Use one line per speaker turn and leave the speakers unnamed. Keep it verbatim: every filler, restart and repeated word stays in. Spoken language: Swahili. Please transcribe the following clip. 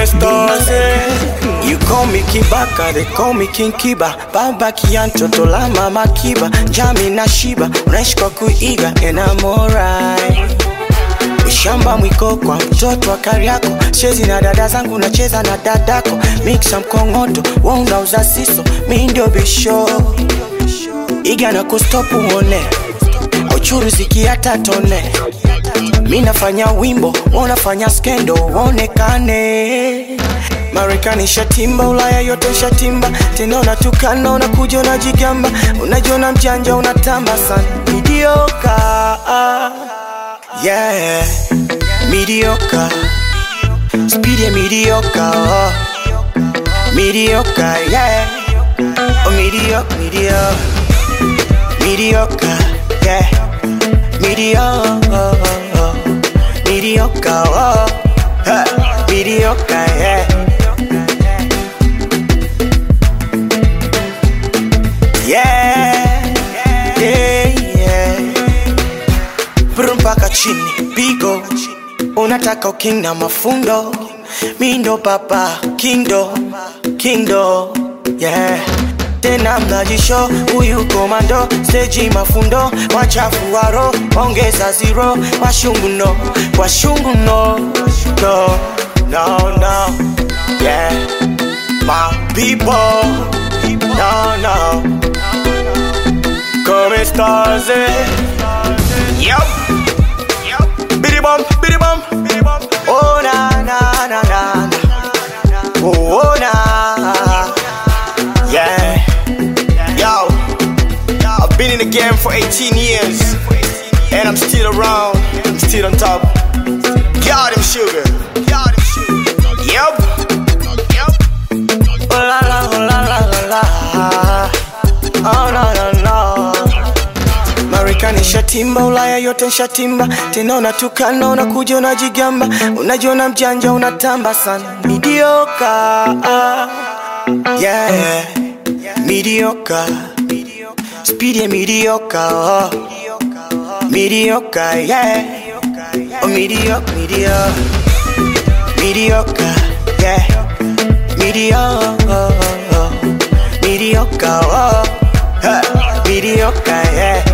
stars, eh? You call me Kibaka, they call me King Kiba. Baba Kiantoto la mama Kiba. Jami na Shiba, unaishi kwa kuiga, and I'm alright. Shamba mwiko kwa mtoto wa Kariako. Chezi na dada zangu nacheza na dadako. Mixa mkongoto, wewe unauza siso, mimi ndio bisho. Iga na kustopu uone, uchuru ziki hata tone. Mimi nafanya wimbo, wewe unafanya skendo, uonekane. Marekani shatimba, Ulaya yote shatimba. Tena unatukana, unakuja unajigamba. Unajiona mjanja, unatamba sana. Mediocre, yeah, mediocre. Speedy mediocre, oh. Mediocre, yeah. Oh, mediocre, mediocre. Mediocre, yeah. Mediocre, oh. Mediocre, oh. Huh. Mediocre, yeah. Yeah, yeah, yeah. Brumpaka chini, bigo. Unataka uking na mafundo. Mindo papa, kindo, kindo, yeah. Tena mnajisho, uyu komando. Stage mafundo, wachafu waro. Ongeza zero, washungu no. Washungu no, no, no, no, yeah. My people, no, no. Come stars, eh? Yup. Biddy bum, biddy bum, biddy bum. Oh na na na na. Oh, oh na. Yeah. Yo. I've been in the game for eighteen years, and I'm still around. I'm still on top. Got him sugar. Got him sugar. Yup. Yup. Oh la la, oh la la la la. Oh no no no. Marekani shatimba, Ulaya yote shatimba. Tena unatukana, unakuja unajigamba. Unajiona mjanja, unatamba sana. Mediocre, yeah. Mediocre. Speedy mediocre, oh. Mediocre, yeah. Oh, mediocre, mediocre. Mediocre, yeah. Mediocre, oh. Mediocre, oh. Huh. Mediocre, yeah.